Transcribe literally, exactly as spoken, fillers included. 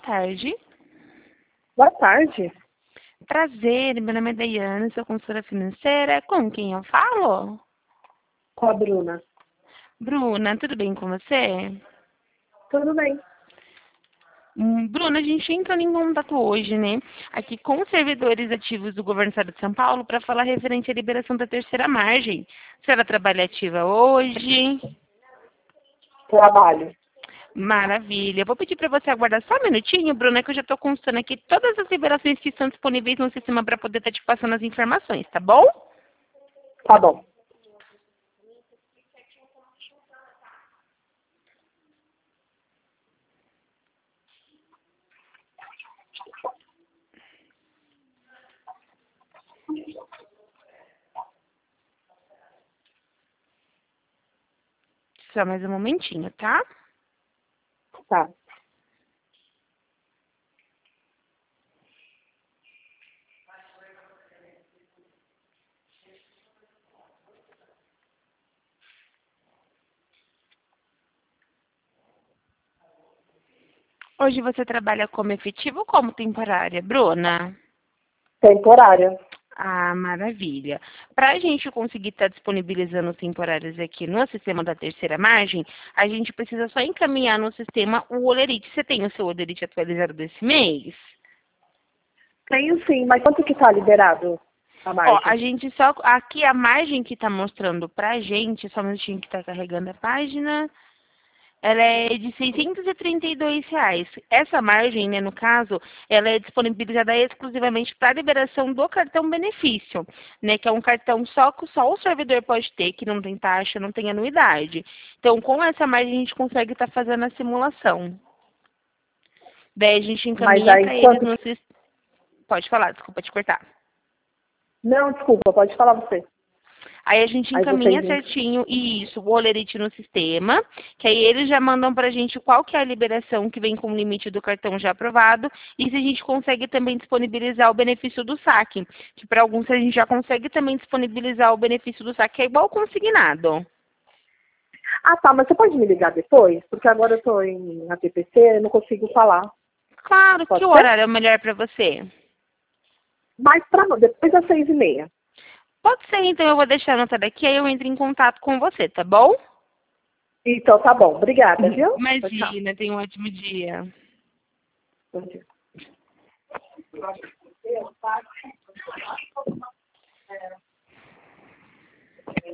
tarde. Boa tarde. Prazer, meu nome é Daiane, sou consultora financeira. Com quem eu falo? Com a Bruna. Bruna, tudo bem com você? Tudo bem. Hum, Bruna, a gente entrou em contato hoje, né? Aqui com os servidores ativos do Governo do Estado de São Paulo para falar referente à liberação da terceira margem. A senhora trabalha ativa hoje? Trabalho. Maravilha. Eu vou pedir para você aguardar só um minutinho, Bruna, que eu já estou consultando aqui todas as liberações que estão disponíveis no sistema para poder estar te passando as informações, tá bom? Tá bom. Só mais um momentinho, tá? Tá. Hoje você trabalha como efetivo ou como temporária, Bruna? Temporária. Ah, maravilha. Para a gente conseguir estar disponibilizando os temporários aqui no sistema da terceira margem, a gente precisa só encaminhar no sistema o Olerite. Você tem o seu Olerite atualizado desse mês? Tenho sim, mas quanto que tá liberado a Ó, a margem? gente só... Aqui a margem que está mostrando pra gente, só um minutinho que está carregando a página, ela é de seiscentos e trinta e dois reais. Essa margem, né, no caso, ela é disponibilizada exclusivamente para a liberação do cartão benefício, né, que é um cartão só que só o servidor pode ter, que não tem taxa, não tem anuidade. Então, com essa margem, a gente consegue estar fazendo a simulação. Daí a gente Mas encaminha aí para eles quanto no que... sistema. Pode falar, desculpa te cortar. Não, desculpa, pode falar você. Aí a gente Aí encaminha vocês... certinho isso, o Olerite no sistema, que aí eles já mandam pra gente qual que é a liberação que vem com o limite do cartão já aprovado e se a gente consegue também disponibilizar o benefício do saque, que para alguns a gente já consegue também disponibilizar o benefício do saque, que é igual consignado. Ah, tá, mas você pode me ligar depois? Porque agora eu tô em A T P C, eu não consigo falar. Claro, que Pode ser? horário é o melhor para você? Mais pra... depois das seis e meia. Pode ser, então eu vou deixar anotado aqui, aí eu entro em contato com você, tá bom? Então tá bom. Obrigada, viu? Tchau, tchau. Imagina, tenha um ótimo dia. Bom dia.